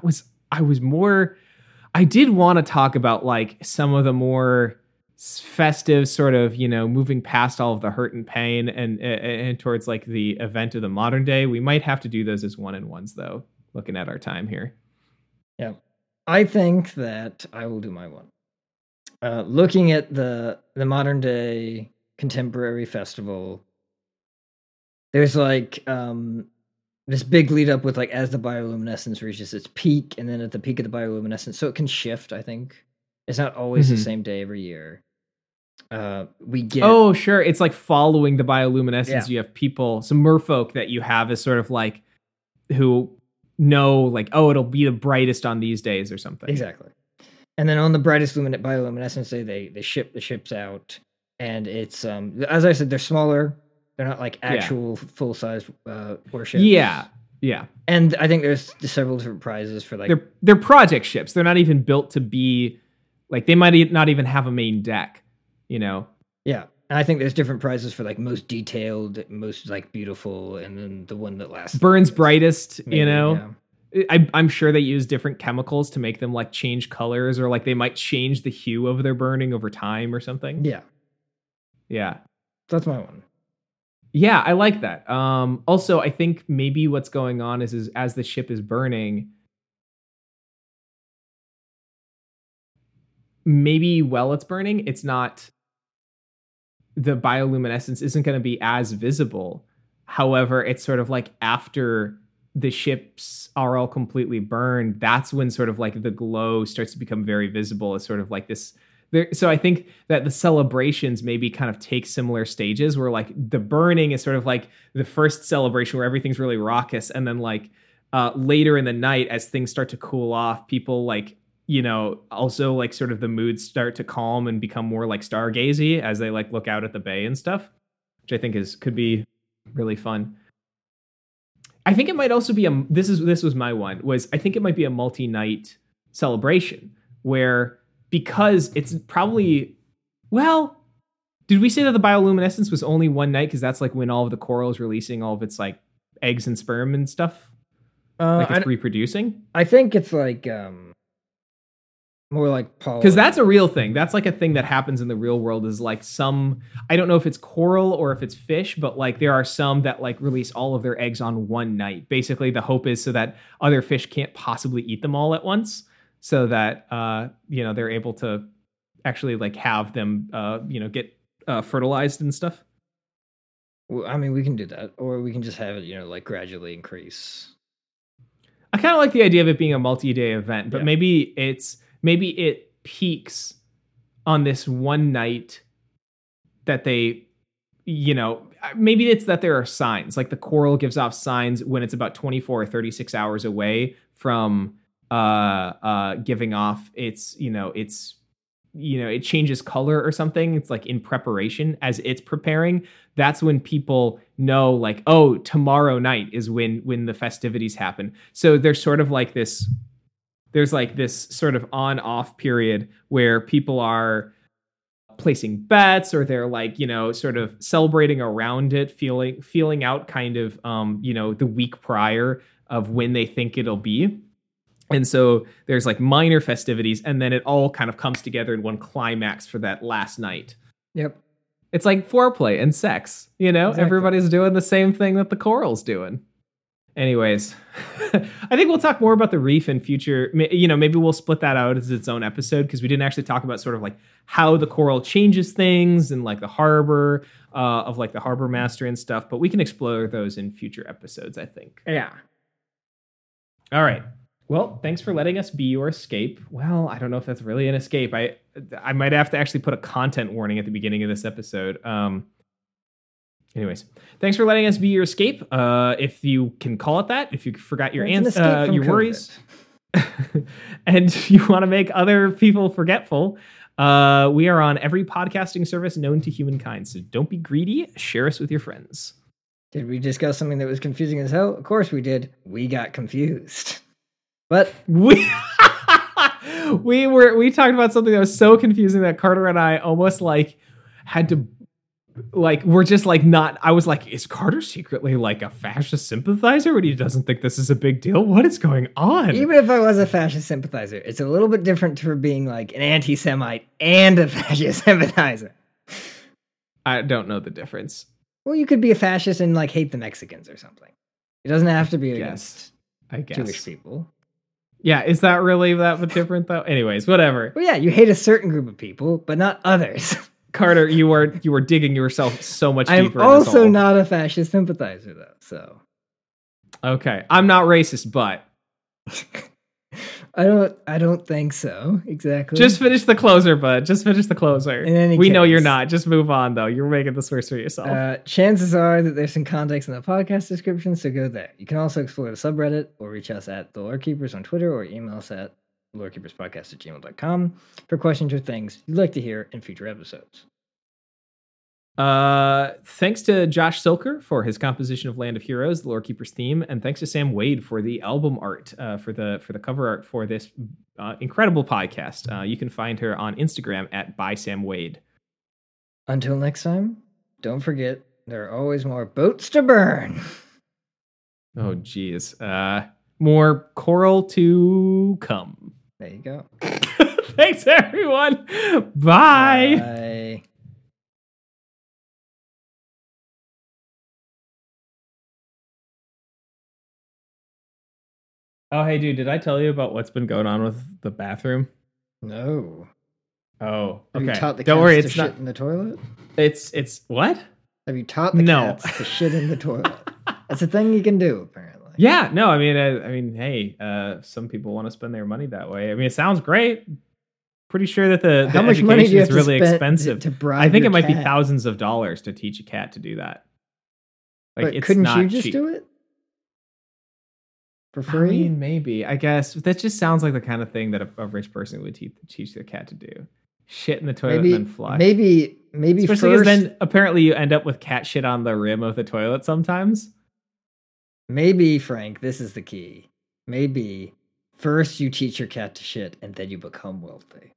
I did want to talk about like some of the more festive sort of, moving past all of the hurt and pain and towards like the event of the modern day. We might have to do those as one-on-ones though, looking at our time here. Yeah. I think that I will do my one. Looking at the modern day contemporary festival, there's like this big lead up with like as the bioluminescence reaches its peak, and then at the peak of the bioluminescence, so it can shift. I think it's not always the same day every year. we get. Oh, sure. It's like following the bioluminescence. Yeah. You have people, some merfolk that you have as sort of like who know like, oh, it'll be the brightest on these days or something. Exactly. And then on the brightest bioluminescence day, they ship the ships out, and it's as I said, they're smaller. They're not like actual full size warships. Yeah. Yeah. And I think there's several different prizes for like they're project ships. They're not even built to be like, they might not even have a main deck, you know? Yeah. And I think there's different prizes for like most detailed, most like beautiful, and then the one that lasts Burns brightest, maybe, you know? Yeah. I'm sure they use different chemicals to make them like change colors, or like they might change the hue of their burning over time or something. Yeah. Yeah. That's my one. Yeah, I like that. Also, I think maybe what's going on is as the ship is burning, maybe while it's burning, it's not, the bioluminescence isn't going to be as visible. However, it's sort of like after the ships are all completely burned, that's when sort of like the glow starts to become very visible. It's sort of like this. So I think that the celebrations maybe kind of take similar stages, where like the burning is sort of like the first celebration where everything's really raucous, and then like later in the night, as things start to cool off, people like, you know, also like sort of the moods start to calm and become more like stargazy as they like look out at the bay and stuff, which I think could be really fun. I think it might also be this was my one, was I think it might be a multi-night celebration where, because it's probably, well, did we say that the bioluminescence was only one night because that's like when all of the coral is releasing all of its like eggs and sperm and stuff, like it's reproducing? I think it's like more like pollen, because that's a real thing. That's like a thing that happens in the real world, is like some, I don't know if it's coral or if it's fish, but like there are some that like release all of their eggs on one night. Basically the hope is so that other fish can't possibly eat them all at once, so that you know, they're able to actually like have them you know, get fertilized and stuff. Well, I mean, we can do that, or we can just have it, you know, like gradually increase. I kind of like the idea of it being a multi-day event, but maybe it peaks on this one night that they, you know, maybe it's that there are signs, like the coral gives off signs when it's about 24 or 36 hours away from giving off its, it changes color or something. It's like in preparation as it's preparing. That's when people know, like, oh, tomorrow night is when the festivities happen. So there's sort of like this, there's like this sort of on-off period where people are placing bets, or they're like, you know, sort of celebrating around it, feeling out kind of, you know, the week prior of when they think it'll be. And so there's like minor festivities, and then it all kind of comes together in one climax for that last night. Yep. It's like foreplay and sex, you know? Exactly. Everybody's doing the same thing that the coral's doing. Anyways, I think we'll talk more about the reef in future. You know, maybe we'll split that out as its own episode, because we didn't actually talk about sort of like how the coral changes things and like the harbor of like the harbor master and stuff. But we can explore those in future episodes, I think. Yeah. All right. Well, thanks for letting us be your escape. Well, I don't know if that's really an escape. I might have to actually put a content warning at the beginning of this episode. Anyways, thanks for letting us be your escape. If you can call it that, if you forgot your your worries, and you want to make other people forgetful, we are on every podcasting service known to humankind. So don't be greedy. Share us with your friends. Did we discuss something that was confusing as hell? Of course we did. We got confused. But we talked about something that was so confusing that Carter and I almost like had to, like, we're just like not, I was like, is Carter secretly like a fascist sympathizer when he doesn't think this is a big deal? What is going on? Even if I was a fascist sympathizer, it's a little bit different for being like an anti-Semite and a fascist sympathizer. I don't know the difference. Well, you could be a fascist and like hate the Mexicans or something. It doesn't have to be against Jewish people. Yeah, is that really that different though? Anyways, whatever. Well, yeah, you hate a certain group of people, but not others. Carter, you were digging yourself so much deeper. I'm also not a fascist sympathizer, though. So, okay, I'm not racist, but I don't think so. Exactly. Just finish the closer, bud. Just finish the closer. In any We know you're case. not. Just move on, though. You're making this worse for yourself. Chances are that there's some context in the podcast description, so go there. You can also explore the subreddit or reach us at the Lorekeepers on Twitter or email us at lorekeeperspodcast@gmail.com for questions or things you'd like to hear in future episodes. Thanks to Josh Silker for his composition of Land of Heroes, the Lore Keepers theme, and thanks to Sam Wade for the album art, for the cover art for this incredible podcast. You can find her on Instagram at @bysamwade. Until next time, don't forget there are always more boats to burn. Oh, geez. More coral to come. There you go. Thanks, everyone. Bye. Bye. Oh, hey, dude, did I tell you about what's been going on with the bathroom? No. Oh, Have okay. you taught the Don't cats worry, to it's shit not. in the toilet? It's what? Have you taught the No. cats to shit in the toilet? That's a thing you can do, apparently. Yeah, no, I mean, hey, some people want to spend their money that way. I mean, it sounds great. Pretty sure that the How much money do you education have is to really spend expensive. to bribe I think your it might be cat? thousands of dollars to teach a cat to do that. Like, But it's couldn't not you just cheap. do it? For I free? mean, maybe. I guess that just sounds like the kind of thing that a rich person would teach their cat to do. Shit in the toilet maybe, and then flush. maybe Especially because first, then apparently you end up with cat shit on the rim of the toilet sometimes. maybe, Frank, this is the key. Maybe first you teach your cat to shit and then you become wealthy.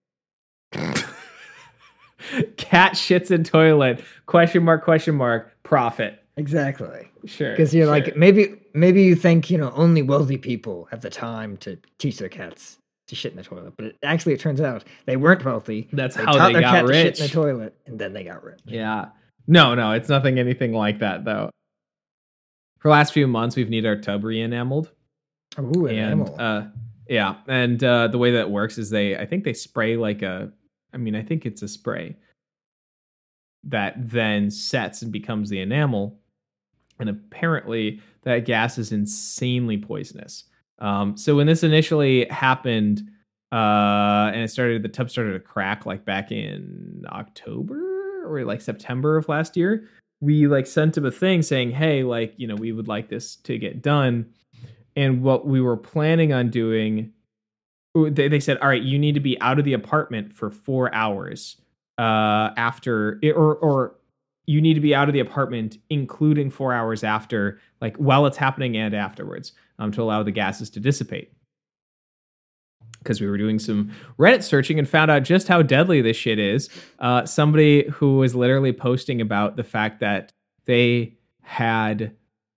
Cat shits in toilet. Question mark, profit. Exactly. Sure. Because you're sure. like, maybe you think, only wealthy people have the time to teach their cats to shit in the toilet. But it turns out they weren't wealthy. That's They how taught they their got cat to shit rich. in the toilet and then they got rich. Yeah. No, it's nothing anything like that though. For the last few months, we've needed our tub re-enameled. Ooh, an And animal. yeah, and the way that works is I think they spray I think it's a spray that then sets and becomes the enamel, and apparently that gas is insanely poisonous. So when this initially happened, and the tub started to crack like back in October or like September of last year, we like sent him a thing saying, hey, like, we would like this to get done. And what we were planning on doing, they said, all right, you need to be out of the apartment for 4 hours after it, or you need to be out of the apartment, including 4 hours after, like while it's happening and afterwards, to allow the gases to dissipate. Because we were doing some Reddit searching and found out just how deadly this shit is. Somebody who was literally posting about the fact that they had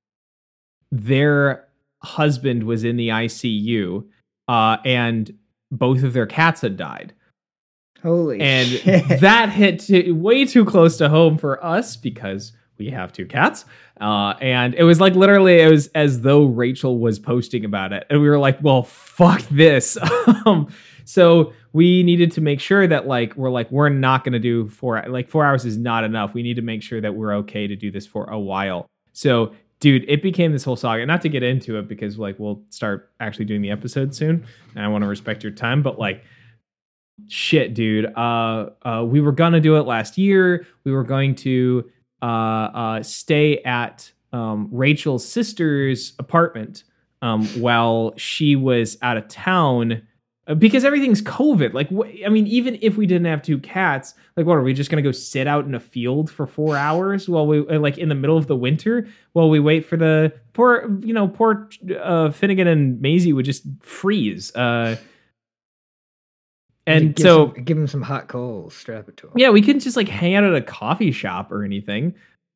their husband was in the ICU, and both of their cats had died. Holy And shit. that hit way too close to home for us because we have 2 cats. And it was like literally, it was as though Rachel was posting about it. And we were like, well, fuck this. So we needed to make sure that we're not going to do 4 hours is not enough. We need to make sure that we're okay to do this for a while. So dude, it became this whole saga. Not to get into it because we'll start actually doing the episode soon. And I want to respect your time, but shit, dude. We were gonna do it last year. We were going to stay at Rachel's sister's apartment while she was out of town because everything's COVID. Even if we didn't have 2 cats, what are we just gonna go sit out in a field for 4 hours while we in the middle of the winter while we wait for the poor Finnegan and Maisie would just freeze. And so give him some hot coals, strap it to him. yeah, we couldn't just hang out at a coffee shop or anything.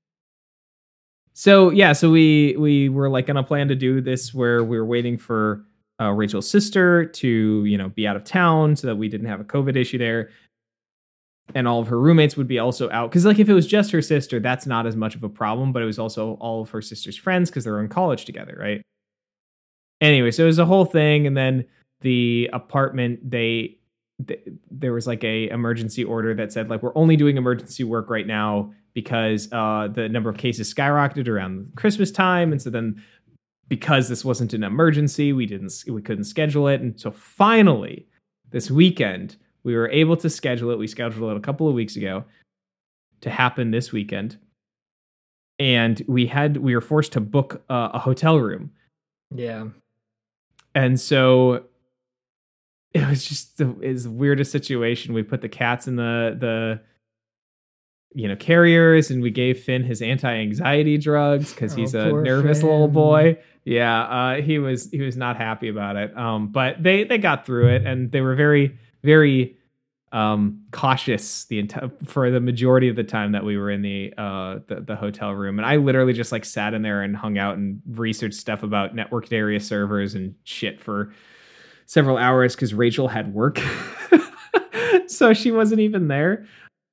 So yeah, so we were gonna plan to do this where we were waiting for Rachel's sister to be out of town so that we didn't have a COVID issue there, and all of her roommates would be also out because if it was just her sister, that's not as much of a problem. But it was also all of her sister's friends because they were in college together, right? Anyway, so it was a whole thing, and then the apartment there was a emergency order that said we're only doing emergency work right now because the number of cases skyrocketed around Christmas time, and so then because this wasn't an emergency, we couldn't schedule it. And so finally, this weekend, we were able to schedule it. We scheduled it a couple of weeks ago to happen this weekend. And we were forced to book a hotel room. Yeah. And so it was just the weirdest situation. We put the cats in the carriers, and we gave Finn his anti-anxiety drugs because he's a nervous little boy. Yeah, he was not happy about it. But they got through it, and they were very, very cautious for the majority of the time that we were in the hotel room. And I literally just like sat in there and hung out and researched stuff about networked area servers and shit for several hours because Rachel had work. So she wasn't even there.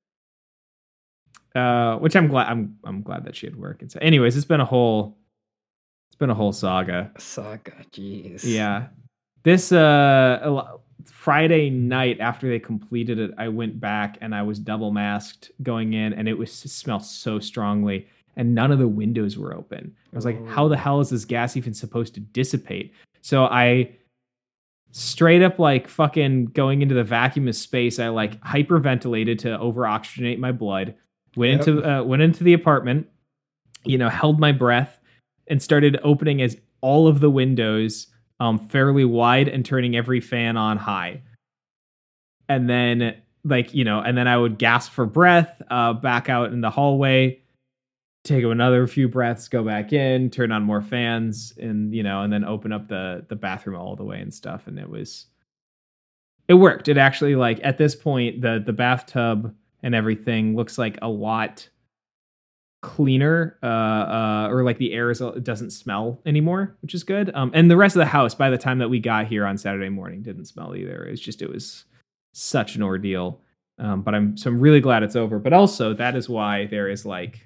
Which I'm glad that she had work. And so anyways, it's been a whole saga. Jeez. Yeah. This Friday night after they completed it, I went back and I was double masked going in, and it smelled so strongly, and none of the windows were open. I was like, how the hell is this gas even supposed to dissipate? So I straight up like fucking going into the vacuum of space, I like hyperventilated to over oxygenate my blood. Went into the apartment, held my breath and started opening all of the windows fairly wide and turning every fan on high. And then and then I would gasp for breath, back out in the hallway, take another few breaths, go back in, turn on more fans, and then open up the bathroom all the way and stuff. And it worked. It actually, like, at this point, the bathtub and everything looks like a lot cleaner, or like the air doesn't smell anymore, which is good. And the rest of the house, by the time that we got here on Saturday morning, didn't smell either. It was such an ordeal. But I'm really glad it's over. But also, that is why there is like,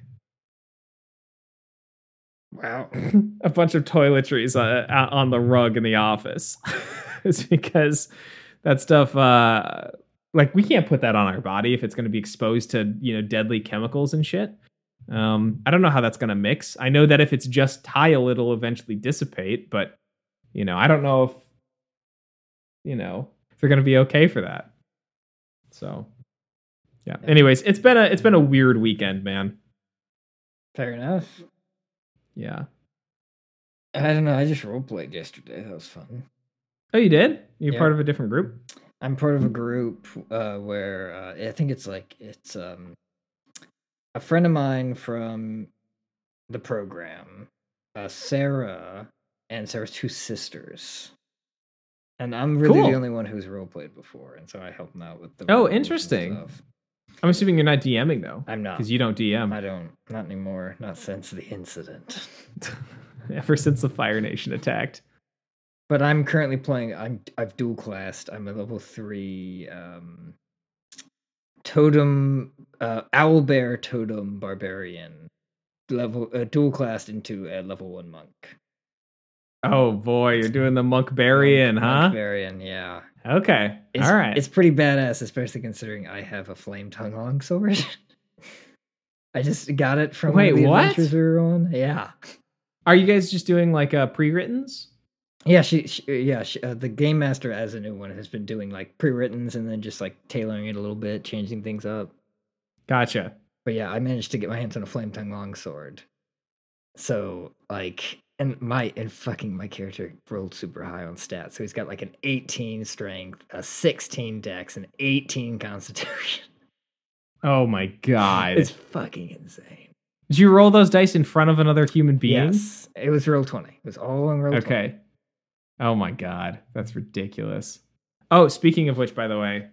wow, a bunch of toiletries on the rug in the office. It's because that stuff, like, we can't put that on our body if it's going to be exposed to, deadly chemicals and shit. I don't know how that's going to mix. I know that if it's just tile, it'll eventually dissipate, but, I don't know if they're going to be okay for that. So, yeah. Anyways, it's been a weird weekend, man. Fair enough. Yeah. I don't know. I just roleplayed yesterday. That was fun. Oh, you did? You're part of a different group? I'm part of a group where I think it's a friend of mine from the program, Sarah, and Sarah's two sisters. And I'm really the only one who's roleplayed before, and so I help them out with the Oh, interesting. I'm assuming you're not DMing, though. I'm not. Because you don't DM. I don't. Not anymore. Not since the incident. Ever since the Fire Nation attacked. But I'm currently playing. I've dual classed. I'm a level 3 totem, owlbear totem barbarian, dual classed into a level 1 monk. Oh boy, you're doing the Monkbarian, huh? Monkbarian, yeah. Okay, all right. It's pretty badass, especially considering I have a flame tongue longsword. I just got it from one of the adventures we were on. Yeah. Are you guys just doing like pre-writtens? Yeah, the game master as a new one has been doing like pre-writtens and then just like tailoring it a little bit, changing things up. Gotcha. But yeah, I managed to get my hands on a flame tongue longsword. So like, and my character rolled super high on stats. So he's got like an 18 strength, a 16 dex, and 18 constitution. Oh my god. It's fucking insane. Did you roll those dice in front of another human being? Yes. It was roll 20. It was all on roll 20. Okay. Oh my god, that's ridiculous. Oh, speaking of which, by the way.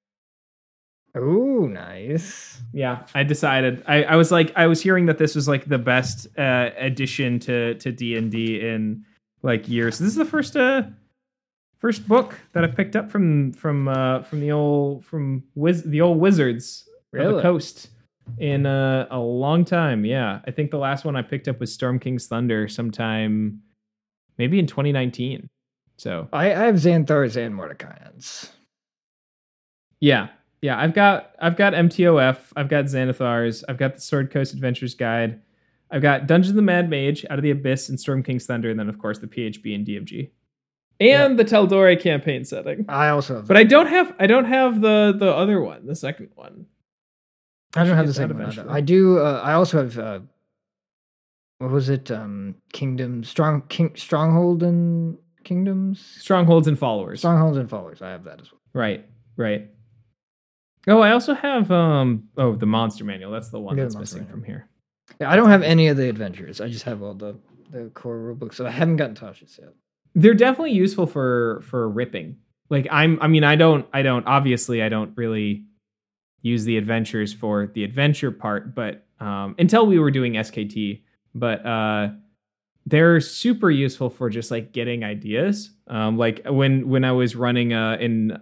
Ooh, nice. Yeah, I decided. I was hearing that this was like the best addition to D&D in like years. This is the first book that I picked up from the old wizards of the coast in a long time. Yeah, I think the last one I picked up was Storm King's Thunder sometime maybe in 2019. So I have Xanthars and Mordecaians. Yeah, I've got MTOF, I've got Xanathars, I've got the Sword Coast Adventures Guide. I've got Dungeons of the Mad Mage, Out of the Abyss, and Storm King's Thunder, and then of course the PHB and DMG, and the Teldore campaign setting. I also have, but I don't have the other one, the second one. I don't have the second one either. I do. I also have. What was it? Stronghold and Kingdoms. Strongholds and Followers. Strongholds and Followers. I have that as well. Right. Oh, I also have the Monster Manual. That's the one that's missing Manual from here. Yeah, I don't have any of the adventures. I just have all the core rulebooks. So I haven't gotten Tasha's yet. They're definitely useful for ripping. Like I don't obviously I don't really use the adventures for the adventure part, but until we were doing SKT, but they're super useful for just like getting ideas. Like when I was running in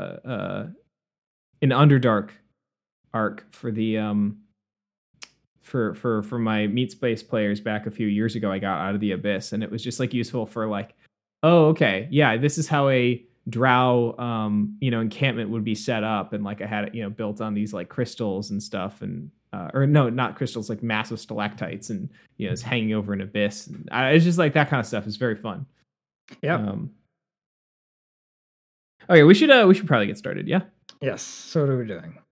Underdark arc for the for my Meat Space players back a few years ago, I got Out of the Abyss, and it was just like useful for like, oh, okay, yeah, this is how a drow encampment would be set up, and like I had it built on these like crystals and stuff, and or no, not crystals, like massive stalactites, and it's hanging over an abyss. And it's just like that kind of stuff is very fun. Yeah. Okay, we should probably get started. Yeah. Yes. So what are we doing?